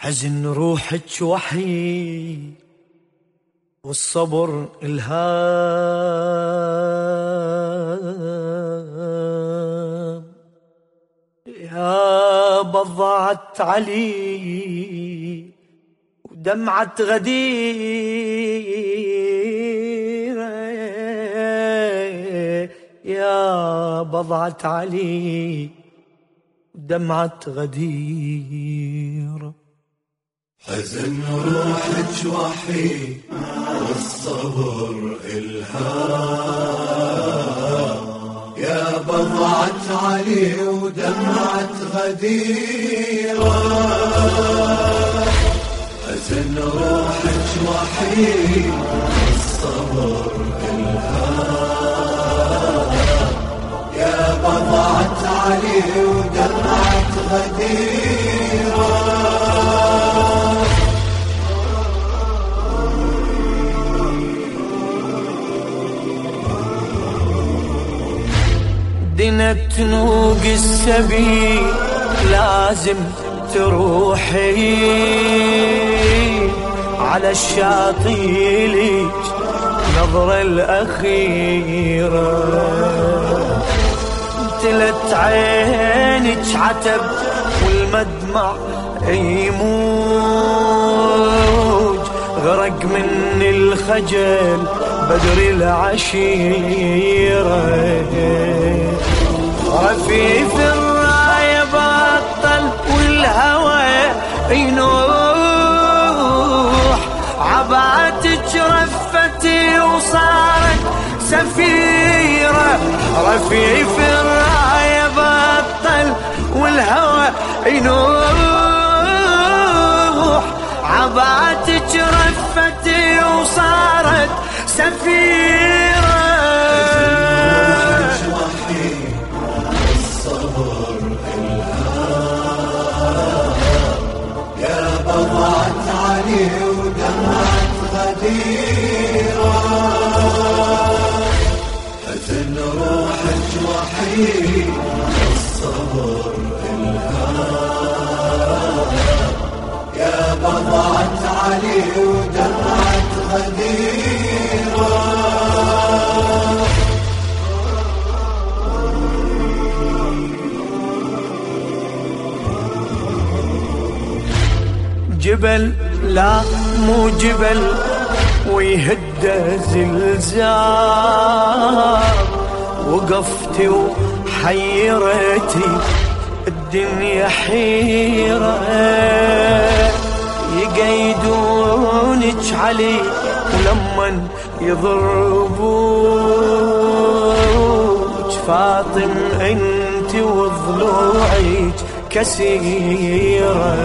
حزن روحك وحيد والصبر إلهام، يا بضعة علي ودمعة غديرة، يا بضعة علي ودمعة غديرة. حزن روحك وحيد والصبر إلهام، يا بضعة علي ودمعة غديرة. حزن روحك وحيد والصبر إلهام، يا بضعة علي ودمعة غديرة. دنت نوق السبيل لازم تروحي على الشاطئ ليك نظرة الأخيرة، امتلت عينك عتب والمدمع يموج، غرق من الخجل بدر العشيرة. رفيف الراية بطل والهوى ينوح، عبعتك رفتي وصارت سفيرة. رفيف الراية بطل والهوى ينوح، عبعتك رفتي وصارت سفيرة. الصبر إلهام، يا بضعة علي ودمعة غديرة. حزن روحك وحيد الصبر إلهام، يا بضعة علي ودمعة غديرة. جبل لا مو جبل ويهد زلزال، وقفتي وحيرتي الدنيا حيرة، يقيدونك علي ولمن يضربوك فاطم انت وضلوعك كسيرة،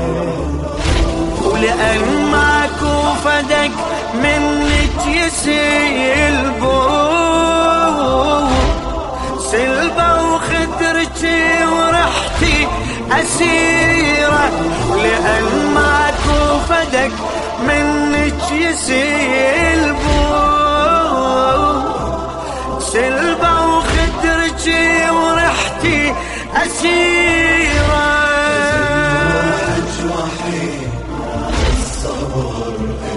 ولأن ماكو فدك منك يسيلبو سلبة وخدرتي ورحتي أسيرة، ولأن ماكو فدك منك يسيلبو سلبة وخدرتي ورحتي أسيرة. الصبر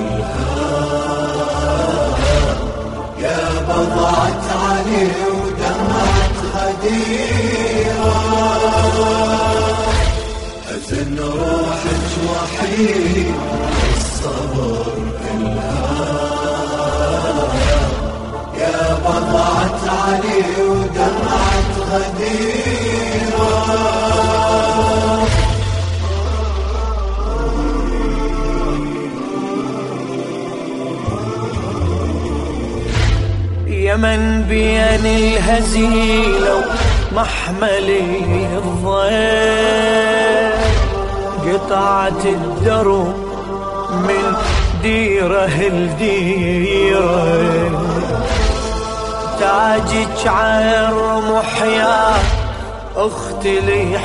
إلهام، يا بضعة علي ودمعة غديرة. حزن روحك وحيد الصبر إلهام، يا بضعة علي ودمعة غديرة. يمن بين الهزيل ومحملي الضيل، قطعت الدرب من ديره لديره، تاجك عالرمح يا اختي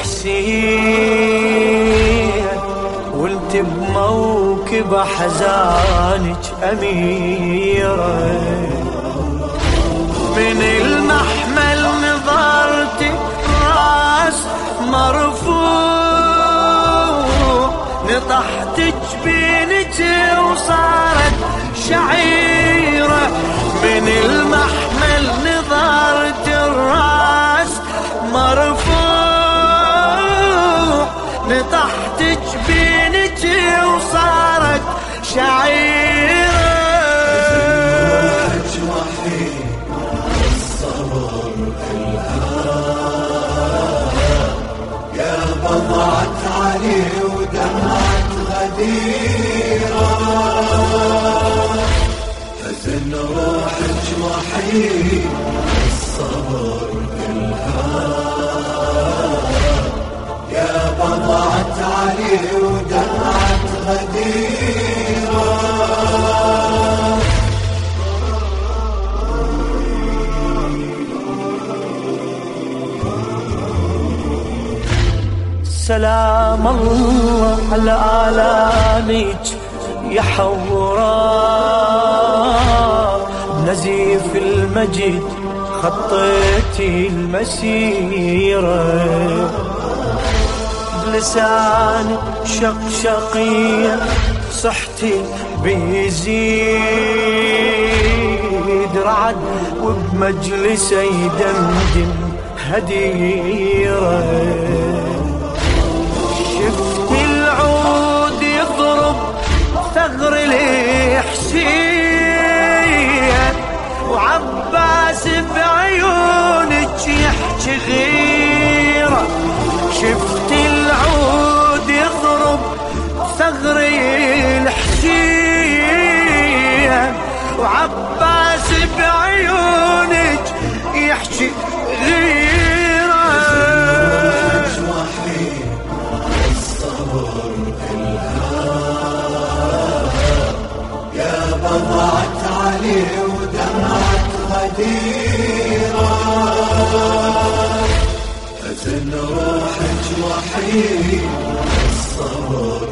الحسين، وانت بموكب حزانك اميره، من المحمل نظرتي راس مرفوع، نطحت جبينك وصارت شعيرة من المحمل نظرت الراس مرفوع نطحت جبينك وصارت شعيرة يا بضعة علي ودمعة غديرة حزن روحك وحيد الصبر الهام يا بضعة علي ودمعة غديرة سلام الله على آلامك يا حوراء بنزيف المجد خطيتي المسيرة بلسان شقشقية صحتي بيزيد رعد وبمجلسه يدمدم هديرة شفت العود يضرب ثغر الحسين وعباس بعيونك يحكي غيرة شفت العود يضرب ثغر الحسين وعباس بعيونك يحكي غيرة يا بضعة علي ودمعة غديرة حزن روحك وحيد الصبر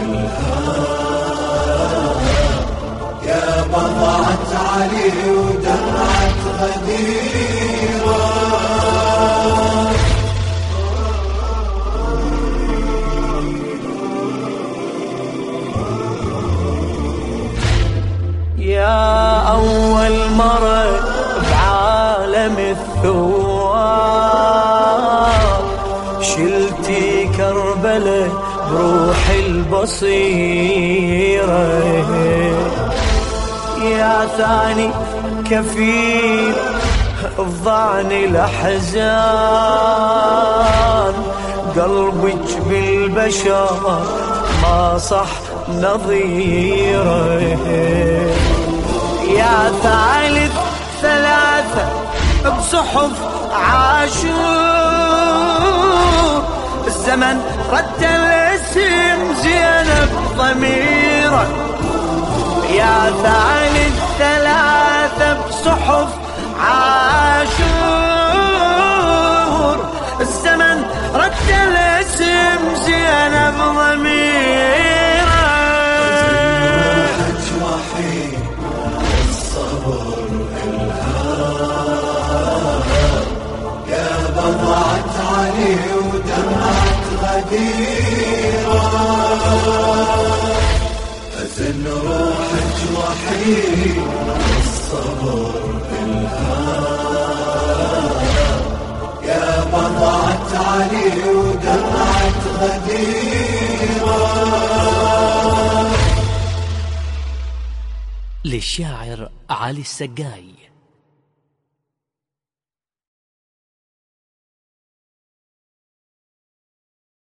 الهام يا بضعة علي ودمعة غديرة يا أول مرة بعالم الثوار شلتي كربلة بروح البصيرة يا ثاني كفيل الظعن الأحزان قلبك بالبشر ما صح نظيره يا ثالث ثلاثة بصحف عاشور الزمن رد الاسم زينب ضميره يا ثالث ثلاثة بصحف عاشور الزمن رد الاسم زينب ضميره بضعة علي ودمعة غديرة حزن روحك وحيد الصبر الهام يا بضعة علي ودمعة غديرة للشاعر علي السقاي.